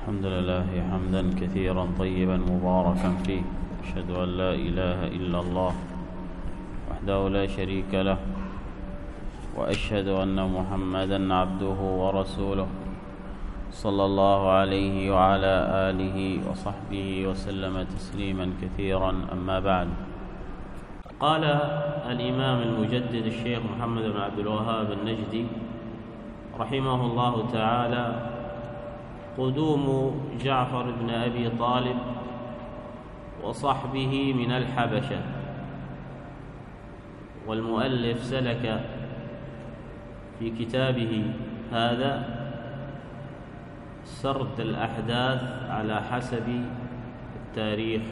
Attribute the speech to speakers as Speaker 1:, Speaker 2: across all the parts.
Speaker 1: الحمد لله حمدا كثيرا طيبا مباركا فيه، أشهد أن لا إله إلا الله وحده لا شريك له، وأشهد أن محمدا عبده ورسوله صلى الله عليه وعلى آله وصحبه وسلم تسليما كثيرا. أما بعد، قال الإمام المجدد الشيخ محمد بن عبد الوهاب النجدي رحمه الله تعالى: قدوم جعفر بن أبي طالب وصحبه من الحبشة. والمؤلف سلك في كتابه هذا سرد الأحداث على حسب التاريخ،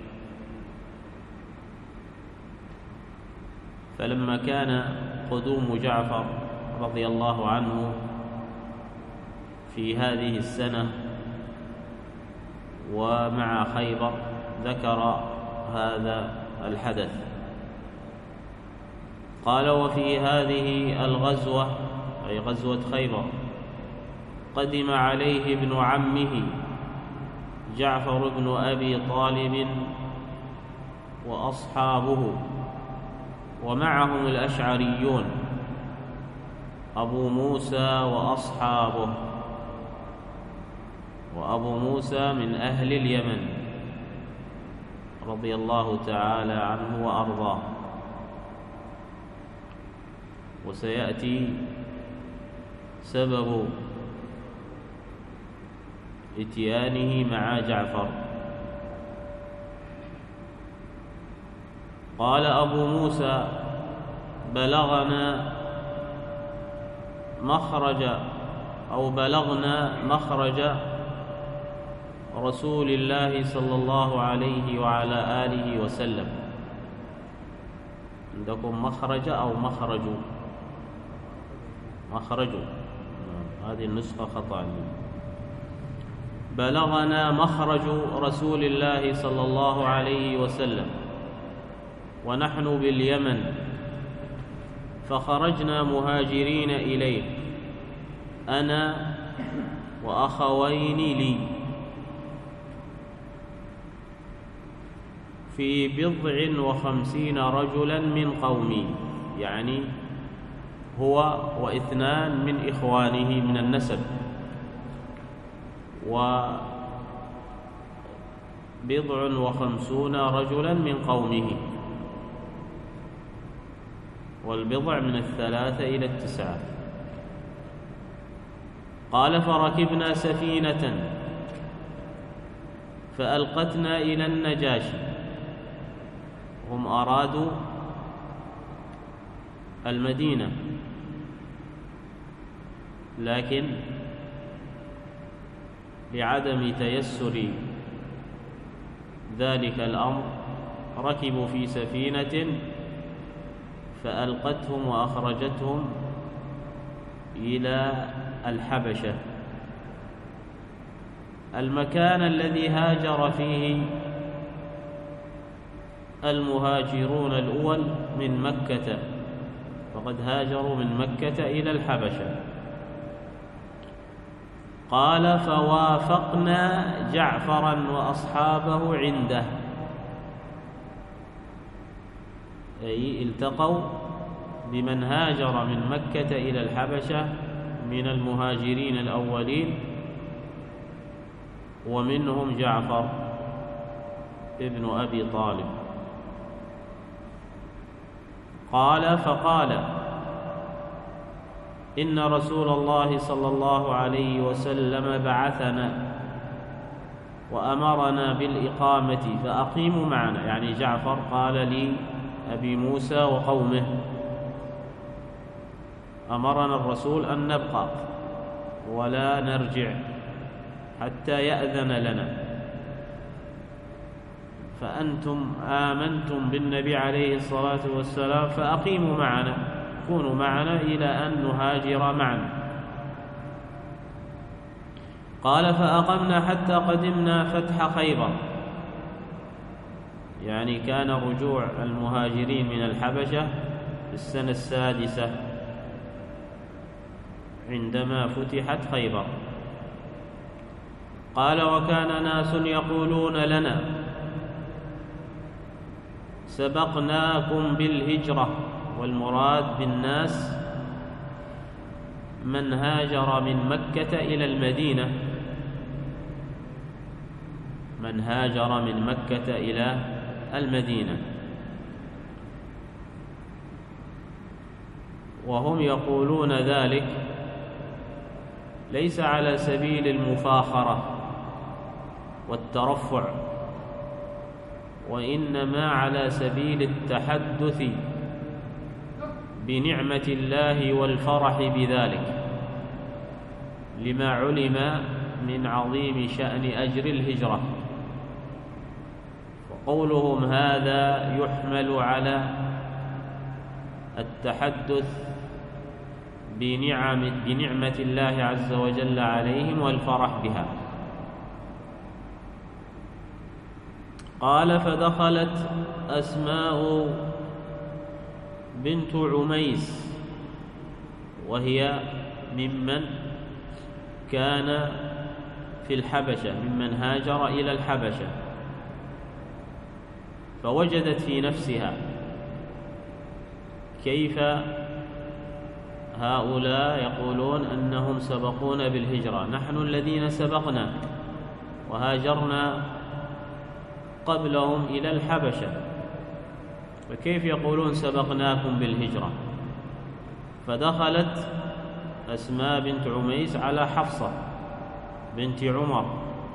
Speaker 1: فلما كان قدوم جعفر رضي الله عنه في هذه السنة ومع خيبر ذكر هذا الحدث. قال: وفي هذه الغزوة، أي غزوة خيبر، قدم عليه ابن عمه جعفر بن أبي طالب وأصحابه، ومعهم الأشعريون أبو موسى وأصحابه. وأبو موسى من أهل اليمن رضي الله تعالى عنه وأرضاه، وسيأتي سبب اتيانه مع جعفر. قال أبو موسى: بلغنا مخرج رسول الله صلى الله عليه وعلى آله وسلم. عندكم مخرج أو مخرج؟ مخرج، هذه النسخة خطأ. بلغنا مخرج رسول الله صلى الله عليه وسلم ونحن باليمن، فخرجنا مهاجرين إليه أنا وأخوين لي في 50 رجلا من قومي، يعني هو واثنان من إخوانه من النسب، 50 رجلا من قومه، والبضع من 3 إلى 9. قال: فركبنا سفينة فألقتنا إلى النجاشي. هم أرادوا المدينة، لكن لعدم تيسر ذلك الأمر ركبوا في سفينة فألقتهم وأخرجتهم إلى الحبشة، المكان الذي هاجر فيه المهاجرون الأول من مكة، فقد هاجروا من مكة إلى الحبشة. قال: فوافقنا جعفرا وأصحابه عنده، أي التقوا بمن هاجر من مكة إلى الحبشة من المهاجرين الأولين، ومنهم جعفر ابن أبي طالب. قال: فقال: إن رسول الله صلى الله عليه وسلم بعثنا وأمرنا بالإقامة فأقيموا معنا. يعني جعفر قال لي أبي موسى وقومه: أمرنا الرسول أن نبقى ولا نرجع حتى يأذن لنا، فأنتم آمنتم بالنبي عليه الصلاة والسلام فأقيموا معنا، كونوا معنا إلى أن نهاجر معا. قال: فأقمنا حتى قدمنا فتح خيبر. يعني كان رجوع المهاجرين من الحبشة في السنة 6 عندما فتحت خيبر.
Speaker 2: قال: وكان ناس يقولون لنا: سبقناكم بالهجرة. والمراد بالناس من هاجر من مكة إلى المدينة، من هاجر من مكة إلى المدينة، وهم يقولون ذلك ليس على سبيل المفاخرة والترفع، وإنما على سبيل التحدث بنعمة الله والفرح بذلك، لما علم من عظيم شأن أجر الهجرة. وقولهم هذا يحمل على التحدث بنعمة الله عز وجل عليهم والفرح بها. قال: فدخلت أسماء بنت عميس، وهي ممن كان في الحبشة، ممن هاجر إلى الحبشة، فوجدت في نفسها كيف هؤلاء يقولون أنهم سبقونا بالهجرة، نحن الذين سبقنا وهاجرنا قبلهم إلى الحبشة، فكيف يقولون سبقناكم بالهجرة؟ فدخلت أسماء بنت عميس على حفصة بنت عمر،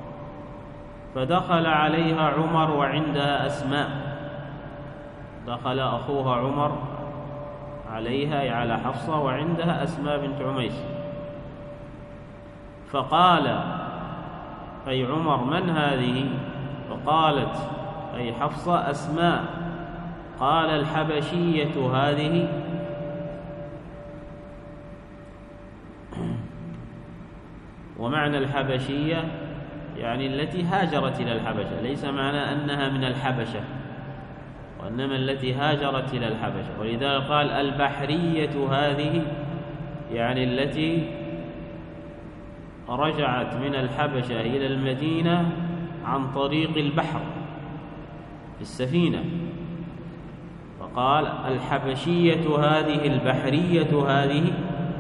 Speaker 2: فدخل عليها عمر وعندها أسماء، دخل أخوها عمر عليها أي على حفصة وعندها أسماء بنت عميس، فقال أي عمر: من هذه؟ فقالت أي حفصة: أسماء. قال: الحبشية هذه. ومعنى الحبشية يعني التي هاجرت إلى الحبشة، ليس معنى أنها من الحبشة، وإنما التي هاجرت إلى الحبشة. ولذلك قال: البحرية هذه، يعني التي رجعت من الحبشة إلى المدينة عن طريق البحر في السفينة، فقال: الحبشية هذه البحرية هذه.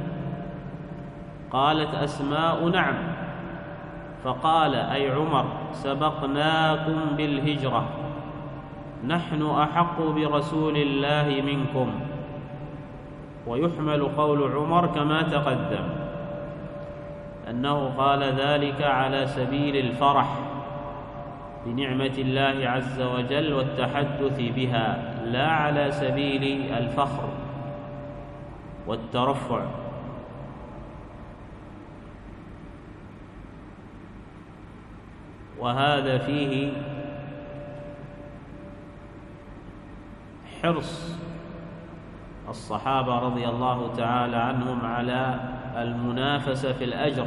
Speaker 2: قالت أسماء: نعم. فقال أي عمر: سبقناكم بالهجرة، نحن أحق برسول الله منكم. ويحمل قول عمر كما تقدم أنه قال ذلك على سبيل الفرح بنعمة الله عز وجل والتحدث بها، لا على سبيل الفخر والترفع. وهذا فيه حرص الصحابة رضي الله تعالى عنهم على المنافسة في الأجر،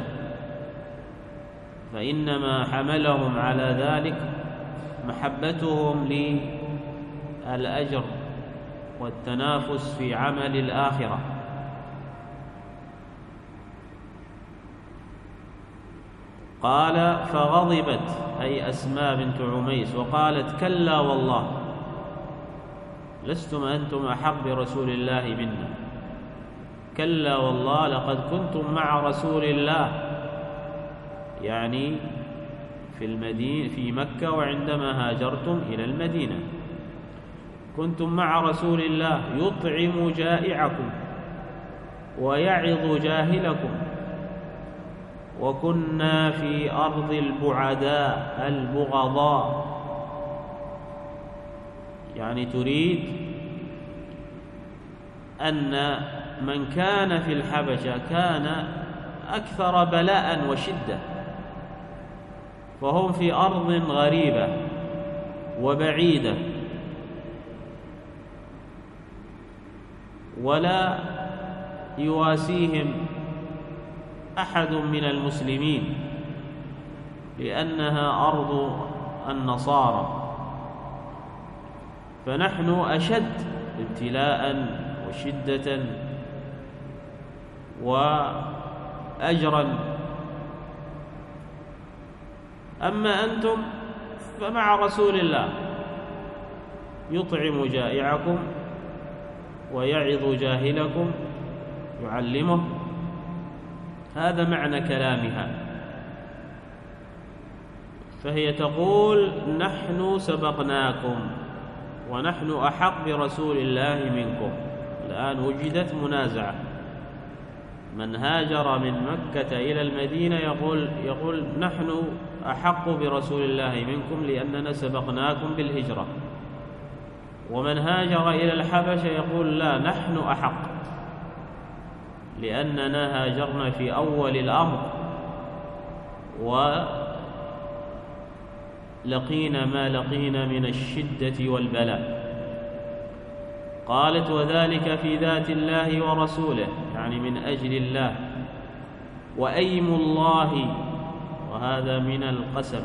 Speaker 2: فإنما حملهم على ذلك محبتهم للأجر والتنافس في عمل الآخرة. قال: فغضبت أي أسماء بنت عميس وقالت: كلا والله، لستم أنتم أحق برسول الله منا، كلا والله لقد كنتم مع رسول الله، يعني في مكة، وعندما هاجرتم إلى المدينة كنتم مع رسول الله يطعم جائعكم ويعظ جاهلكم، وكنا في أرض البعداء البغضاء. يعني تريد أن من كان في الحبشة كان أكثر بلاء وشدة، فهم في أرض غريبة وبعيدة، ولا يواسيهم أحد من المسلمين، لأنها أرض النصارى، فنحن أشد ابتلاء وشدة وأجرا أما أنتم فمع رسول الله يطعم جائعكم ويعظ جاهلكم، يعلمه. هذا معنى كلامها. فهي تقول: نحن سبقناكم ونحن أحق برسول الله منكم. الآن وجدت منازعة، من هاجر من مكة إلى المدينة يقول نحن أحق برسول الله منكم لأننا سبقناكم بالهجرة، ومن هاجر إلى الحبشة يقول لا، نحن أحق لأننا هاجرنا في أول الأمر ولقينا ما لقينا من الشدة والبلاء. قالت: وذلك في ذات الله ورسوله، يعني من أجل الله. وأيم الله، وهذا من القسم،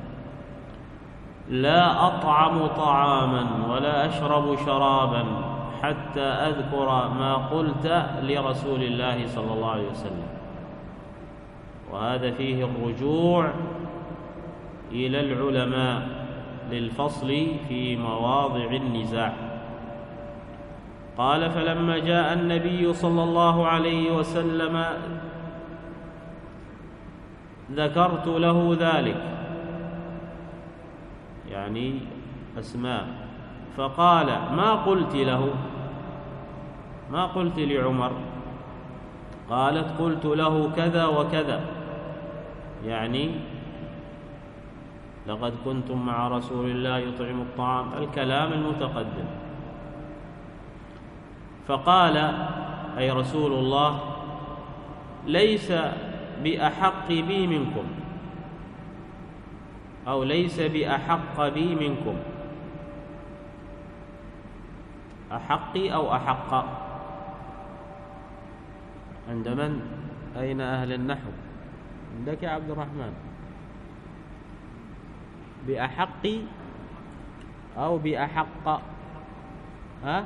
Speaker 2: لا أطعم طعاما ولا أشرب شرابا حتى أذكر ما قلت لرسول الله صلى الله عليه وسلم. وهذا فيه الرجوع إلى العلماء للفصل في مواضع النزاع. قال: فلما جاء النبي صلى الله عليه وسلم ذكرت له ذلك، يعني أسماء، فقال: ما قلت له؟ ما قلت لعمر؟ قالت: قلت له كذا وكذا، يعني لقد كنتم مع رسول الله يطعم الطعام، الكلام المتقدم. فقال أي رسول الله: ليس بأحق بي منكم، أو ليس بأحق بي منكم. أحقي أو أحق؟ عند من؟ أين أهل النحو؟ عندك يا عبد الرحمن؟ بأحقي أو بأحق؟ ها؟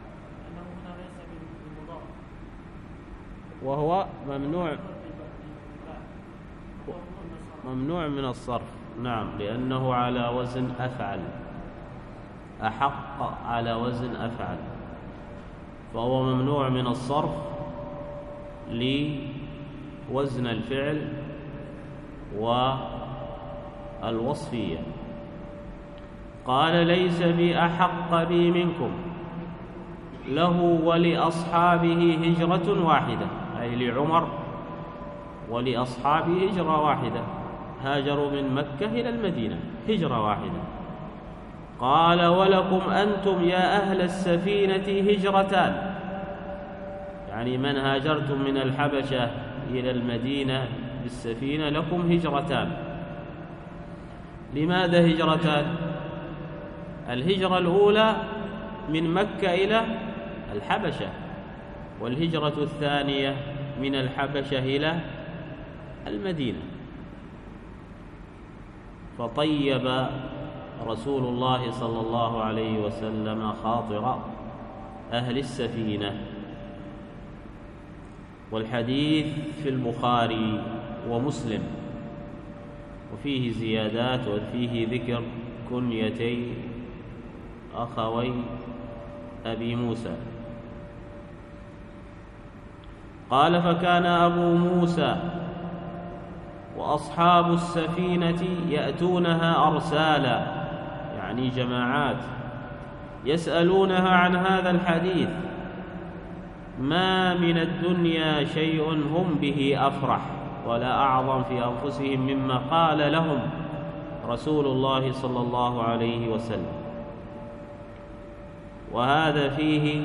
Speaker 2: وهو ممنوع من الصرف. نعم، لأنه على وزن أفعل. أحق على وزن أفعل، فهو ممنوع من الصرف لوزن الفعل والوصفية. قال: ليس بأحق بي منكم، له ولأصحابه هجرة واحدة، أي لعمر ولأصحابه هجرة واحدة، هاجروا من مكة إلى المدينة هجرة واحدة. قال: ولكم أنتم يا أهل السفينة هجرتان، يعني من هاجرتم من الحبشة إلى المدينة بالسفينة لكم هجرتان. لماذا هجرتان؟ الهجرة الأولى من مكة إلى الحبشة، والهجرة الثانية من الحبشة إلى المدينة. فطيب رسول الله صلى الله عليه وسلم خاطر أهل السفينة. والحديث في البخاري ومسلم، وفيه زيادات، وفيه ذكر كنيتي أخوي أبي موسى. قال: فكان أبو موسى وأصحاب السفينة يأتونها أرسالا، يعني جماعات، يسألونها عن هذا الحديث، ما من الدنيا شيء هم به أفرح ولا أعظم في أنفسهم مما قال لهم رسول الله صلى الله عليه وسلم. وهذا فيه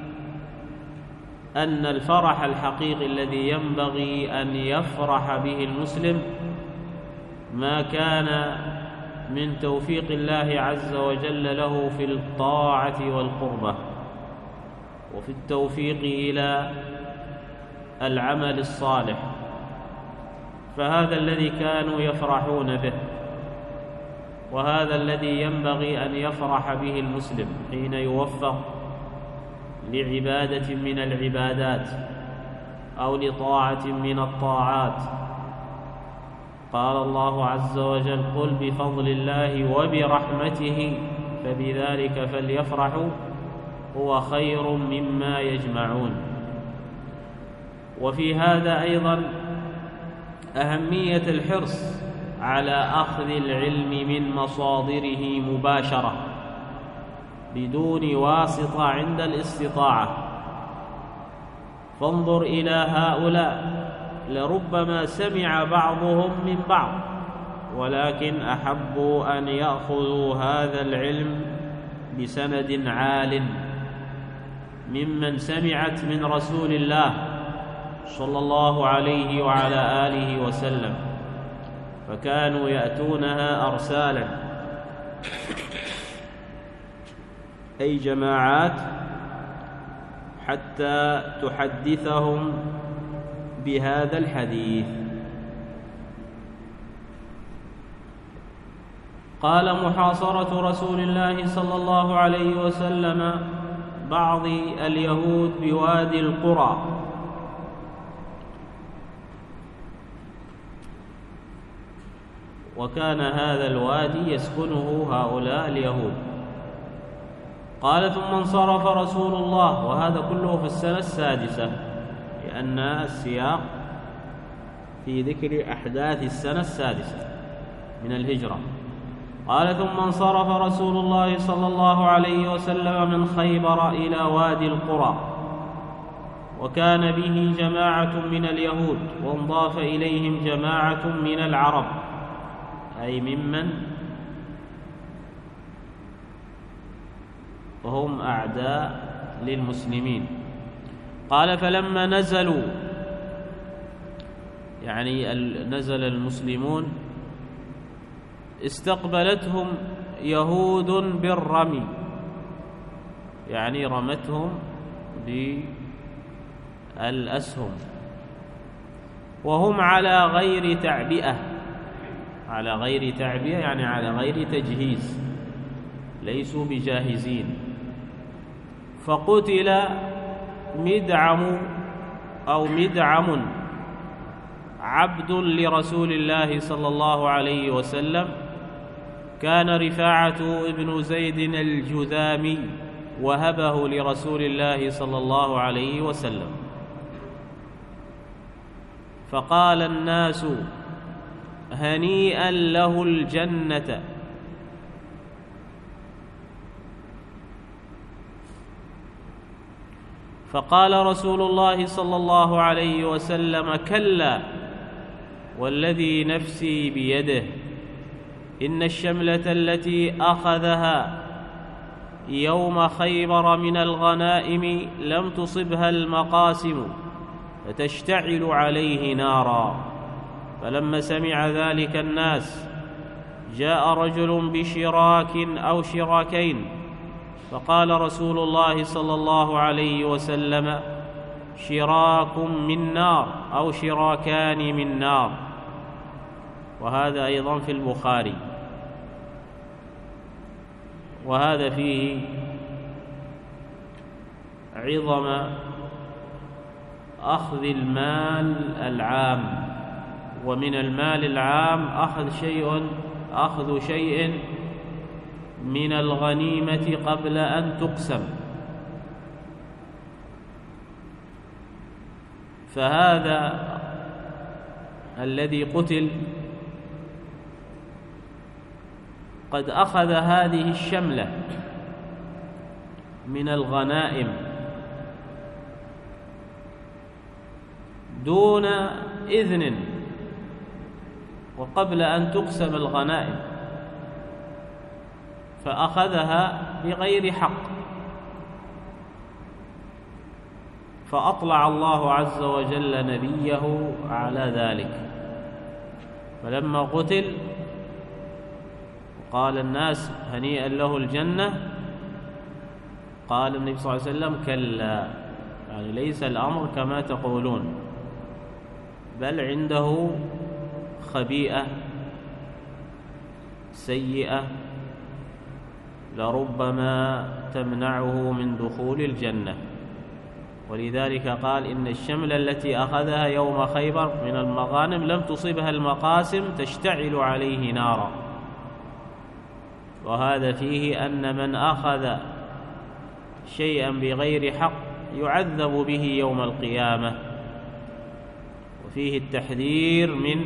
Speaker 2: أن الفرح الحقيقي الذي ينبغي أن يفرح به المسلم ما كان من توفيق الله عز وجل له في الطاعة والقربة، وفي التوفيق إلى العمل الصالح. فهذا الذي كانوا يفرحون به، وهذا الذي ينبغي أن يفرح به المسلم حين يوفق لعبادة من العبادات أو لطاعة من الطاعات. قال الله عز وجل: قل بفضل الله وبرحمته فبذلك فليفرحوا هو خير مما يجمعون. وفي هذا أيضا أهمية الحرص على أخذ العلم من مصادره مباشرة بدون واسطة عند الاستطاعة. فانظر إلى هؤلاء، لربما سمع بعضهم من بعض، ولكن أحبوا أن يأخذوا هذا العلم بسند عال ممن سمعت من رسول الله صلى الله عليه وعلى آله وسلم، فكانوا يأتونها أرسالا، أي جماعات، حتى تحدثهم بهذا الحديث. قال: محاصرة رسول الله صلى الله عليه وسلم بعض اليهود بوادي القرى. وكان هذا الوادي يسكنه هؤلاء اليهود. قال: ثم انصرف رسول الله، وهذا كله في السنة السادسة، لأن السياق في ذكر أحداث السنة السادسة من الهجرة. قال: ثم انصرف رسول الله صلى الله عليه وسلم من خيبر إلى وادي القرى، وكان به جماعة من اليهود، وانضاف إليهم جماعة من العرب، أي ممن وهم أعداء للمسلمين. قال: فلما نزلوا، يعني نزل المسلمون، استقبلتهم يهود بالرمي، يعني رمتهم بالأسهم، وهم على غير تعبئة. على غير تعبئة يعني على غير تجهيز، ليسوا بجاهزين. فقتل مدعم عبد لرسول الله صلى الله عليه وسلم، كان رفاعة ابن زيد الجذامي، وهبه لرسول الله صلى الله عليه وسلم. فقال الناس: هنيئا له الجنة. فقال رسول الله صلى الله عليه وسلم: كلا، والذي نفسي بيده، إن الشملة التي أخذها يوم خيبر من الغنائم لم تصبها المقاسم فتشتعل عليه نارا. فلما سمع ذلك الناس جاء رجل بشراك أو شراكين، فقال رسول الله صلى الله عليه وسلم: شراك من نار أو شراكان من نار. وهذا أيضا في البخاري. وهذا فيه عظم أخذ المال العام، ومن المال العام أخذ شيء من الغنيمة قبل أن تقسم. فهذا الذي قتل قد أخذ هذه الشملة من الغنائم دون إذن، وقبل أن تقسم الغنائم، فأخذها بغير حق، فأطلع الله عز وجل نبيه على ذلك. فلما قتل قال الناس: هنيئا له الجنة. قال النبي صلى الله عليه وسلم: كلا، يعني ليس الأمر كما تقولون، بل عنده خبيئة سيئة لربما تمنعه من دخول الجنة. ولذلك قال إن الشمل التي أخذها يوم خيبر من المغانم لم تصبها المقاسم تشتعل عليه نارا. وهذا فيه أن من أخذ شيئا بغير حق يعذب به يوم القيامة، وفيه التحذير من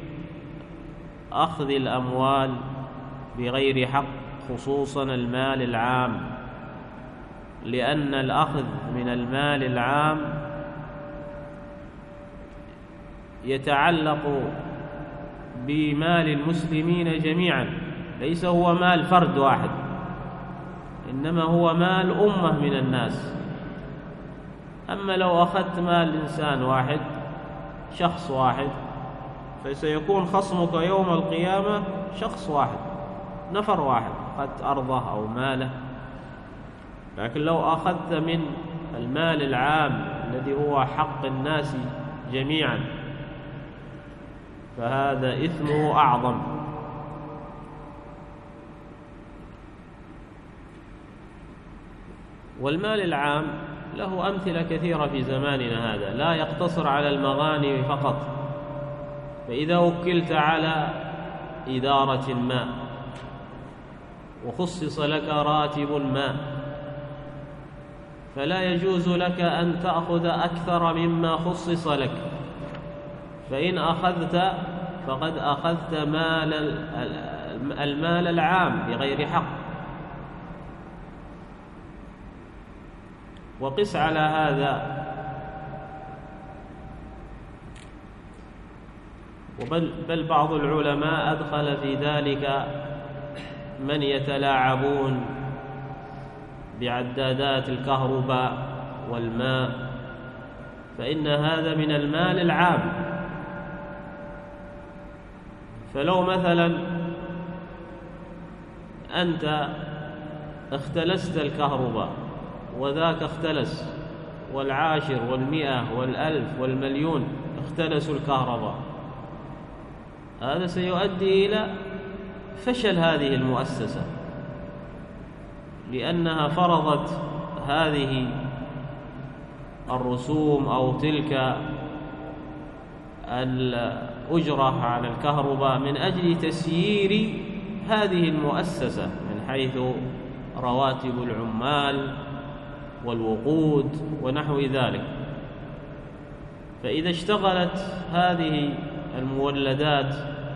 Speaker 2: أخذ الأموال بغير حق، خصوصا المال العام، لأن الأخذ من المال العام يتعلق بمال المسلمين جميعا، ليس هو مال فرد واحد، إنما هو مال أمة من الناس. أما لو أخذت مال إنسان واحد، شخص واحد، فسيكون خصمك يوم القيامة شخص واحد، نفر واحد، أخذت أرضه أو ماله. لكن لو أخذت من المال العام الذي هو حق الناس جميعا فهذا إثمه أعظم. والمال العام له أمثلة كثيرة في زماننا هذا، لا يقتصر على المغانم فقط. فإذا وكلت على إدارة ما وخصص لك راتب ما، فلا يجوز لك أن تأخذ أكثر مما خصص لك، فإن أخذت فقد أخذت المال العام بغير حق. وقس على هذا بل بعض العلماء أدخل في ذلك من يتلاعبون بعدادات الكهرباء والماء، فإن هذا من المال العام. فلو مثلا أنت اختلست الكهرباء وذاك اختلس، والعاشر والمئة والألف والمليون اختلسوا الكهرباء، هذا سيؤدي إلى فشل هذه المؤسسة، لأنها فرضت هذه الرسوم أو تلك الأجرة على الكهرباء من أجل تسيير هذه المؤسسة من حيث رواتب العمال والوقود ونحو ذلك. فإذا اشتغلت هذه المولدات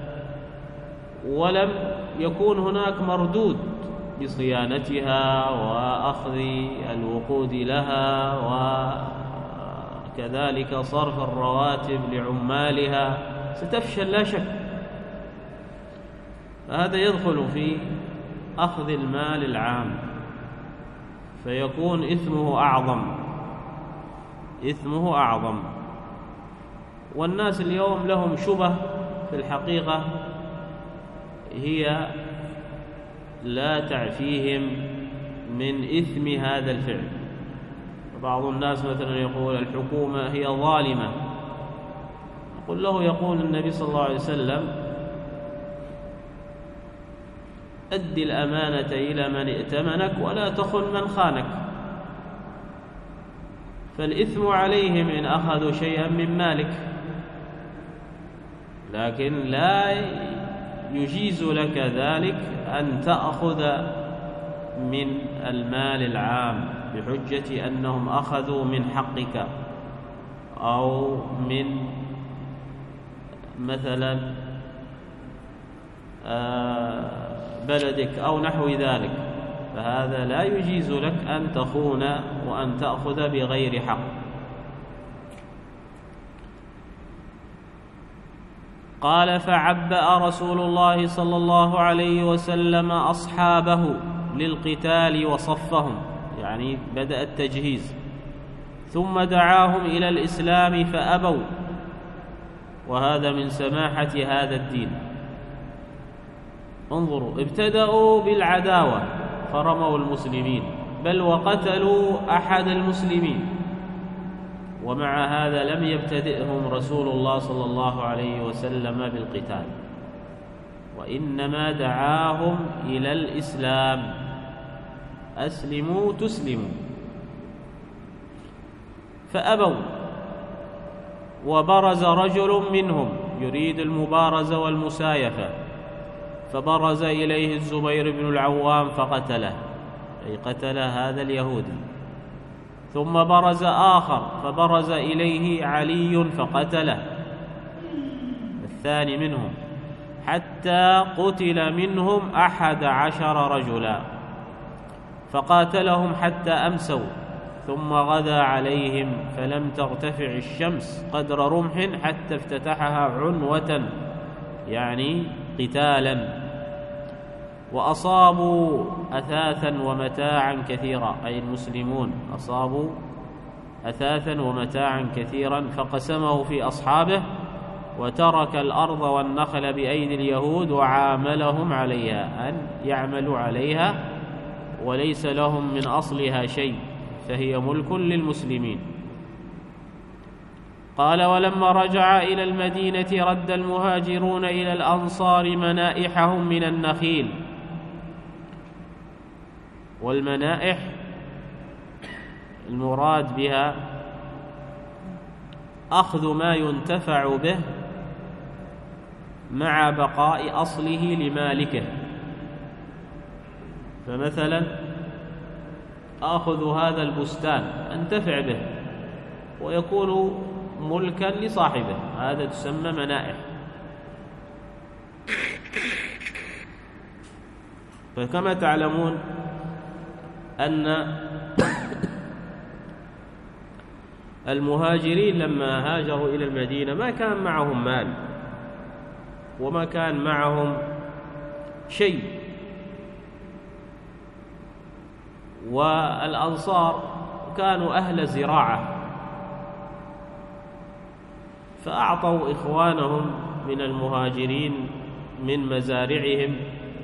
Speaker 2: ولم يكون هناك مردود بصيانتها وأخذ الوقود لها وكذلك صرف الرواتب لعمالها، ستفشل لا شك. فهذا يدخل في أخذ المال العام، فيكون إثمه أعظم. والناس اليوم لهم شبه في الحقيقة هي لا تعفيهم من إثم هذا الفعل. بعض الناس مثلا يقول الحكومة هي ظالمة، نقول له يقول النبي صلى الله عليه وسلم أد الأمانة إلى من ائتمنك ولا تخن من خانك. فالإثم عليهم إن أخذوا شيئا من مالك، لكن لا يجيز لك ذلك أن تأخذ من المال العام بحجة أنهم أخذوا من حقك أو من مثلا بلدك أو نحو ذلك، فهذا لا يجيز لك أن تخون وأن تأخذ بغير حق. قال فعبأ رسول الله صلى الله عليه وسلم أصحابه للقتال وصفهم، يعني بدأ التجهيز، ثم دعاهم إلى الإسلام فأبوا، وهذا من سماحة هذا الدين. انظروا، ابتدأوا بالعداوة فرموا المسلمين، بل وقتلوا أحد المسلمين، ومع هذا لم يبتدئهم رسول الله صلى الله عليه وسلم بالقتال، وإنما دعاهم إلى الإسلام، أسلموا تسلموا. فأبوا، وبرز رجل منهم يريد المبارزة والمسايفة، فبرز إليه الزبير بن العوام فقتله، أي قتل هذا اليهودي. ثم برز آخر فبرز إليه علي فقتله الثاني منهم، حتى قتل منهم 11 رجلا، فقاتلهم حتى أمسوا، ثم غدا عليهم فلم ترتفع الشمس قدر رمح حتى افتتحها عنوة، يعني قتالا، وأصابوا أثاثا ومتاعا كثيرا، أي المسلمون أصابوا أثاثا ومتاعا كثيرا، فقسمه في أصحابه، وترك الأرض والنخل بأيدي اليهود وعاملهم عليها، أن يعملوا عليها وليس لهم من أصلها شيء، فهي ملك للمسلمين. قال: ولما رجع إلى المدينة رد المهاجرون إلى الأنصار منائحهم من النخيل. والمنائح المراد بها أخذ ما ينتفع به مع بقاء أصله لمالكه، فمثلا آخذ هذا البستان أنتفع به ويكون ملكا لصاحبه، هذا تسمى منائح. فكما تعلمون أن المهاجرين لما هاجروا إلى المدينة ما كان معهم مال وما كان معهم شيء، والأنصار كانوا أهل زراعة، فأعطوا إخوانهم من المهاجرين من مزارعهم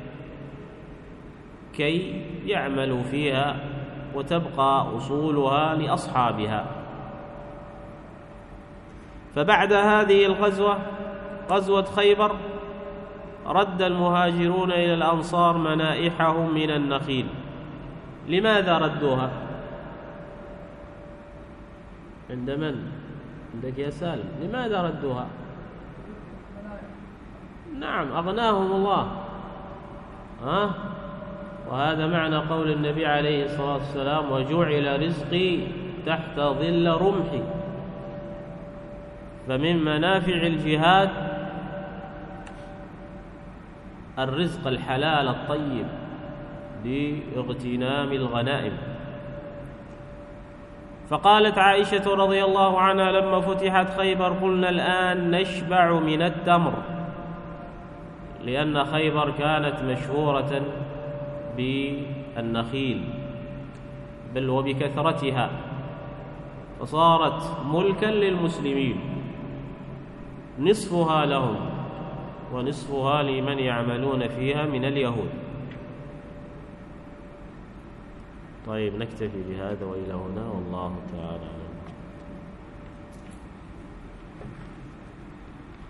Speaker 2: كي يعملوا فيها وتبقى أصولها لأصحابها. فبعد هذه الغزوة، غزوة خيبر، رد المهاجرون إلى الأنصار منائحهم من النخيل. لماذا ردوها؟ عند من؟ عندك يا سالم. لماذا ردوها؟ نعم، أغناهم الله. وهذا معنى قول النبي عليه الصلاة والسلام: وجعل رزقي تحت ظل رمحي. فمن منافع الجهاد الرزق الحلال الطيب باغتنام الغنائم. فقالت عائشة رضي الله عنها: لما فتحت خيبر قلنا الآن نشبع من التمر، لأن خيبر كانت مشهورة بالنخيل بل وبكثرتها، فصارت ملكا للمسلمين، نصفها لهم ونصفها لمن يعملون فيها من اليهود. طيب، نكتفي بهذا وإلى هنا، والله تعالى أعلم.